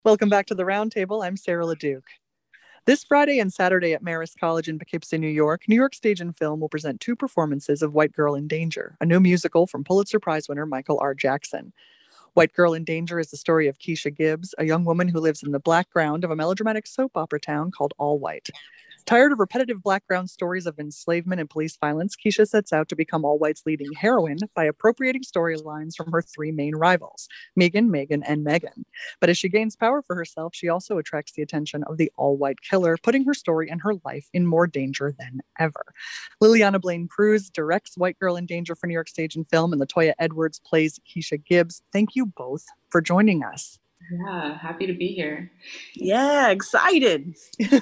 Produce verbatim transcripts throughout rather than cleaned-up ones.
Welcome back to the Roundtable. I'm Sarah LeDuc. This Friday and Saturday at Marist College in Poughkeepsie, New York, New York Stage and Film will present two performances of White Girl in Danger, a new musical from Pulitzer Prize winner Michael R. Jackson. White Girl in Danger is the story of Keisha Gibbs, a young woman who lives in the background of a melodramatic soap opera town called All White. Tired of repetitive background stories of enslavement and police violence, Keisha sets out to become All White's leading heroine by appropriating storylines from her three main rivals, Megan, Megan, and Megan. But as she gains power for herself, she also attracts the attention of the All White killer, putting her story and her life in more danger than ever. Liliana Blaine Cruz directs White Girl in Danger for New York Stage and Film, and Latoya Edwards plays Keisha Gibbs. Thank you both for joining us. Yeah, happy to be here. Yeah, excited.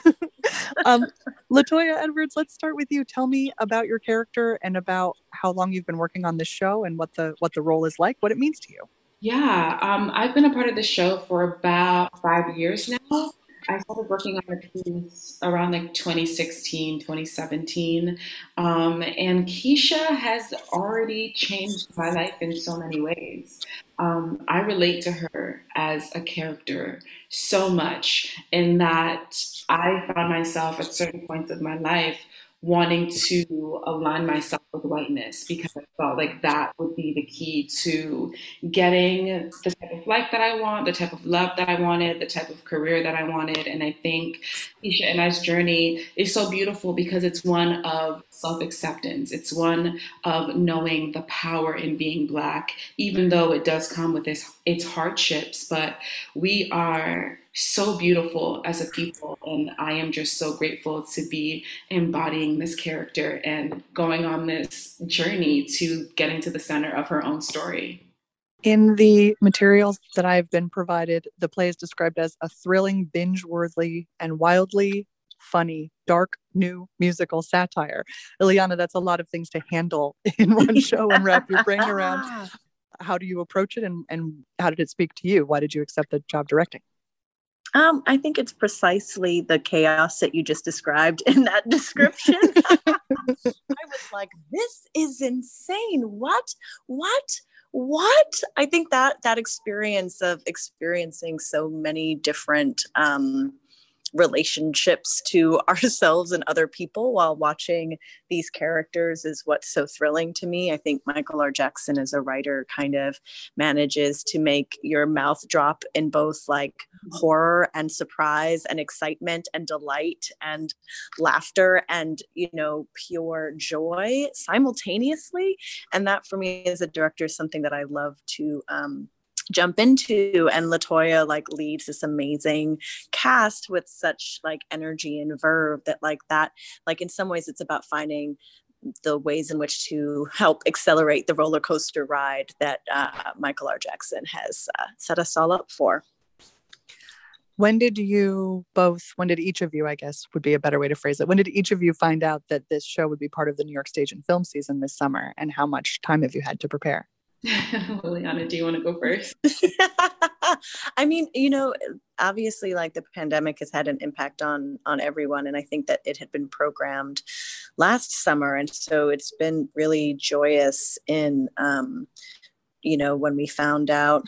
um, Latoya Edwards, let's start with you. Tell me about your character and about how long you've been working on this show and what the what the role is like, what it means to you. Yeah, um, I've been a part of the show for about five years now. I started working on the piece around like twenty sixteen, twenty seventeen. Um, and Keisha has already changed my life in so many ways. Um, I relate to her as a character so much in that I found myself at certain points of my life wanting to align myself with whiteness because I felt like that would be the key to getting the type of life that I want, the type of love that I wanted, the type of career that I wanted. And I think Keisha and I's journey is so beautiful because it's one of self-acceptance. It's one of knowing the power in being Black, even though it does come with its, its hardships. But we are so beautiful as a people, and I am just so grateful to be embodying this character and going on this journey to getting to the center of her own story. In the materials that I've been provided, the play is described as a thrilling, binge-worthy, and wildly funny, dark, new musical satire. Ileana, that's a lot of things to handle in one show and wrap your brain around. How do you approach it, and, and how did it speak to you? Why did you accept the job directing? Um, I think it's precisely the chaos that you just described in that description. I was like, this is insane. What? What? What? I think that that experience of experiencing so many different um, relationships to ourselves and other people while watching these characters is what's so thrilling to me. I think Michael R. Jackson as a writer kind of manages to make your mouth drop in both like horror and surprise and excitement and delight and laughter and, you know, pure joy simultaneously. And that for me as a director is something that I love to um, jump into. And Latoya like leads this amazing cast with such like energy and verve that like that, like in some ways it's about finding the ways in which to help accelerate the roller coaster ride that uh, Michael R. Jackson has uh, set us all up for. When did you both, when did each of you, I guess would be a better way to phrase it, when did each of you find out that this show would be part of the New York Stage and Film season this summer, and how much time have you had to prepare? Liliana, do you want to go first? I mean, you know, obviously like the pandemic has had an impact on on everyone, and I think that it had been programmed last summer, and so it's been really joyous in um you know, when we found out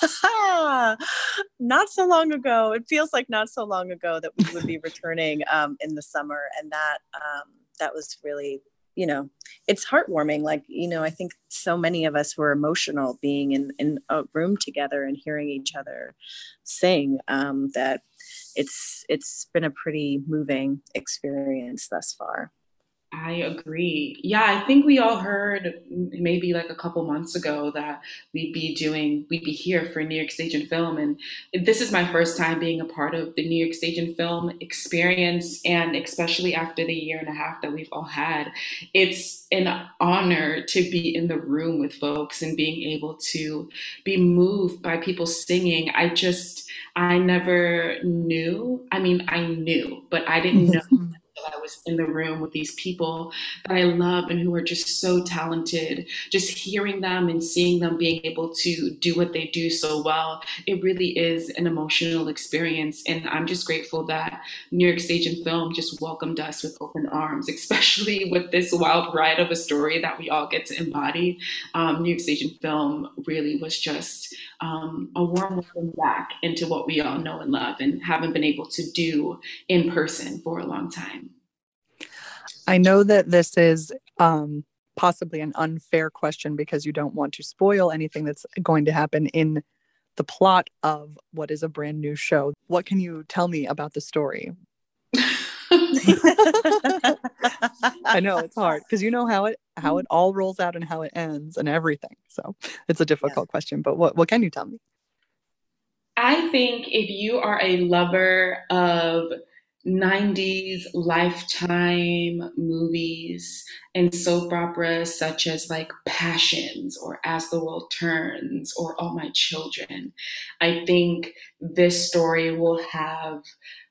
not so long ago, it feels like not so long ago that we would be returning um in the summer, and that um that was really, you know, it's heartwarming. Like, you know, I think so many of us were emotional being in, in a room together and hearing each other sing, um, that it's it's been a pretty moving experience thus far. I agree. Yeah, I think we all heard maybe like a couple months ago that we'd be doing, we'd be here for New York Stage and Film. And this is my first time being a part of the New York Stage and Film experience. And especially after the year and a half that we've all had, it's an honor to be in the room with folks and being able to be moved by people singing. I just, I never knew. I mean, I knew, but I didn't know I was in the room with these people that I love and who are just so talented. Just hearing them and seeing them being able to do what they do so well, it really is an emotional experience. And I'm just grateful that New York Stage and Film just welcomed us with open arms, especially with this wild ride of a story that we all get to embody. Um, New York Stage and Film really was just um, a warm welcome back into what we all know and love and haven't been able to do in person for a long time. I know that this is um, possibly an unfair question because you don't want to spoil anything that's going to happen in the plot of what is a brand new show. What can you tell me about the story? I know it's hard because you know how it how it all rolls out and how it ends and everything. So it's a difficult yeah. question, but what, what can you tell me? I think if you are a lover of nineties Lifetime movies and soap operas such as like Passions or As the World Turns or All My Children, I think this story will have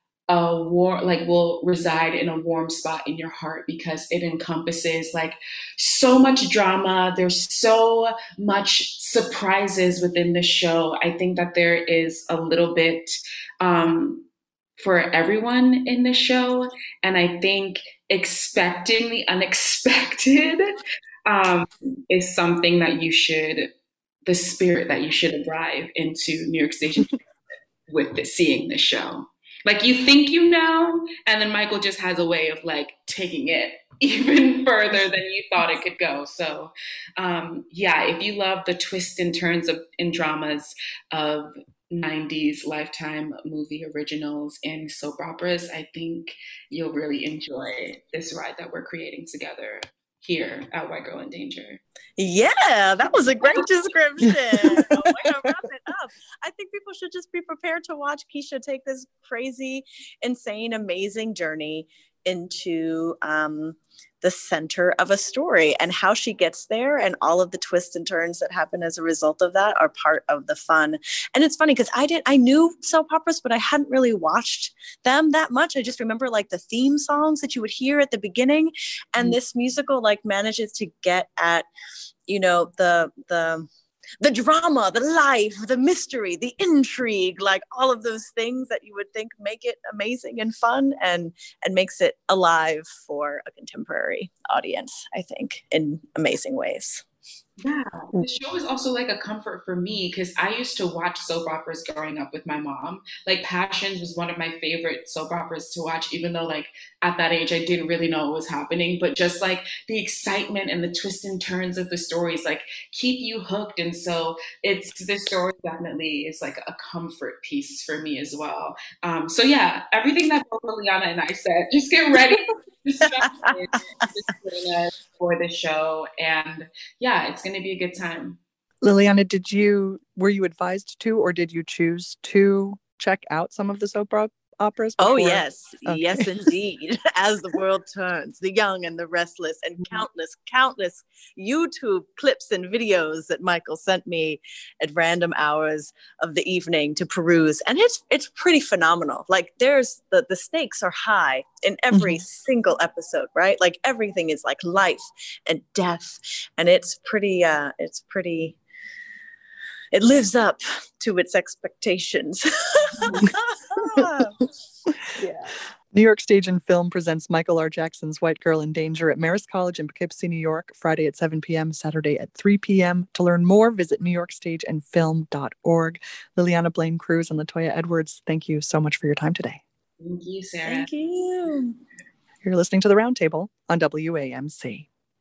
a war like will reside in a warm spot in your heart because it encompasses like so much drama. There's so much surprises within the show. I think that there is a little bit um, for everyone in the show. And I think expecting the unexpected um, is something that you should, the spirit that you should arrive into New York Station with the, seeing this show. Like you think you know, and then Michael just has a way of like taking it even further than you thought it could go. So um, yeah, if you love the twists and turns of in dramas of nineties Lifetime movie originals and soap operas, I think you'll really enjoy this ride that we're creating together here at White Girl in Danger. Yeah, that was a great description. A way to wrap it up. I think people should just be prepared to watch Keisha take this crazy, insane, amazing journey into um, the center of a story, and how she gets there and all of the twists and turns that happen as a result of that are part of the fun. And it's funny because I did I knew soap operas, but I hadn't really watched them that much. I just remember like the theme songs that you would hear at the beginning, and mm-hmm. this musical like manages to get at, you know, the the the drama, the life, the mystery, the intrigue, like all of those things that you would think make it amazing and fun, and and makes it alive for a contemporary audience, I think, in amazing ways. Yeah, the show is also like a comfort for me because I used to watch soap operas growing up with my mom. Like Passions was one of my favorite soap operas to watch, even though like at that age I didn't really know what was happening. But just like the excitement and the twists and turns of the stories like keep you hooked. And so it's this story definitely is like a comfort piece for me as well. Um, so yeah, everything that both Liliana and I said, just get ready. for the show, and yeah, it's going to be a good time. Liliana, did you were you advised to, or did you choose to check out some of the soap operas before? Oh yes, okay. Yes indeed. As the World Turns, The Young and the Restless, and mm-hmm. countless, countless YouTube clips and videos that Michael sent me at random hours of the evening to peruse. And it's it's pretty phenomenal. Like there's the, the stakes are high in every mm-hmm. single episode, right? Like everything is like life and death. And it's pretty, uh, it's pretty, it lives up to its expectations. Yeah. New York Stage and Film presents Michael R. Jackson's White Girl in Danger at Marist College in Poughkeepsie, New York, Friday at seven p.m., Saturday at three p.m. To learn more, visit new york stage and film dot org. Liliana Blaine Cruz and Latoya Edwards, thank you so much for your time today. Thank you, Sarah. Thank you. You're listening to The Roundtable on W A M C.